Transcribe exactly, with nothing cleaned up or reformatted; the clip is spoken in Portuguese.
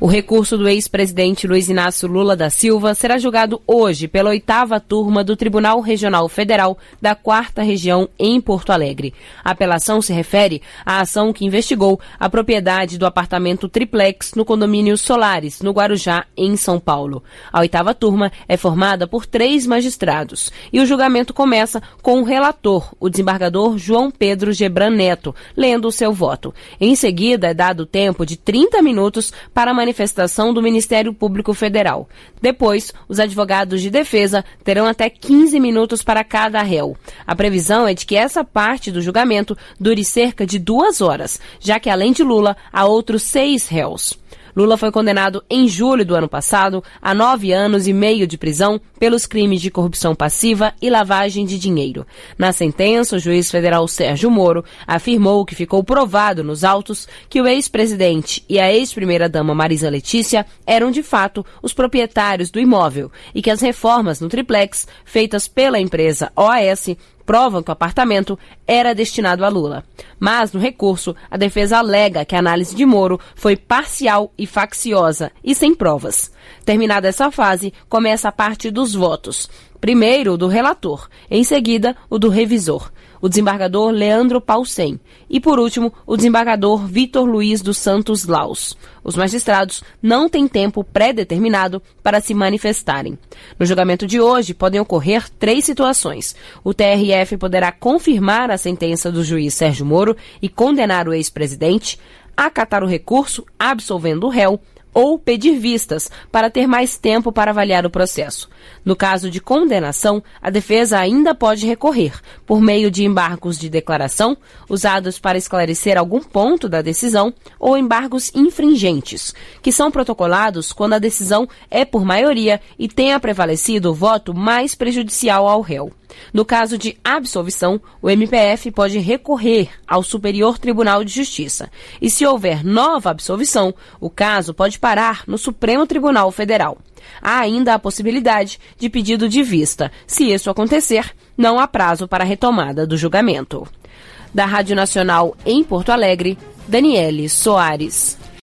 O recurso do ex-presidente Luiz Inácio Lula da Silva será julgado hoje pela oitava turma do Tribunal Regional Federal da quarta Região em Porto Alegre. A apelação se refere à ação que investigou a propriedade do apartamento triplex no condomínio Solares, no Guarujá, em São Paulo. A oitava turma é formada por três magistrados e o julgamento começa com o relator, o desembargador João Pedro Gebran Neto, lendo o seu voto. Em seguida, é dado tempo de trinta minutos para a manifestação do Ministério Público Federal. Depois, os advogados de defesa terão até quinze minutos para cada réu. A previsão é de que essa parte do julgamento dure cerca de duas horas, já que além de Lula, há outros seis réus. Lula foi condenado em julho do ano passado a nove anos e meio de prisão pelos crimes de corrupção passiva e lavagem de dinheiro. Na sentença, o juiz federal Sérgio Moro afirmou que ficou provado nos autos que o ex-presidente e a ex-primeira-dama Marisa Letícia eram, de fato, os proprietários do imóvel e que as reformas no triplex, feitas pela empresa O A S, provam que o apartamento era destinado a Lula. Mas, no recurso, a defesa alega que a análise de Moro foi parcial e facciosa e sem provas. Terminada essa fase, começa a parte dos votos. Primeiro, o do relator, em seguida, o do revisor, o desembargador Leandro Paulsen, e, por último, o desembargador Vitor Luiz dos Santos Laus. Os magistrados não têm tempo pré-determinado para se manifestarem. No julgamento de hoje, podem ocorrer três situações. O T R F poderá confirmar a sentença do juiz Sérgio Moro e condenar o ex-presidente, acatar o recurso, absolvendo o réu, ou pedir vistas para ter mais tempo para avaliar o processo. No caso de condenação, a defesa ainda pode recorrer, por meio de embargos de declaração, usados para esclarecer algum ponto da decisão, ou embargos infringentes, que são protocolados quando a decisão é por maioria e tenha prevalecido o voto mais prejudicial ao réu. No caso de absolvição, o M P F pode recorrer ao Superior Tribunal de Justiça. E se houver nova absolvição, o caso pode parar no Supremo Tribunal Federal. Há ainda a possibilidade de pedido de vista. Se isso acontecer, não há prazo para a retomada do julgamento. Da Rádio Nacional em Porto Alegre, Daniele Soares.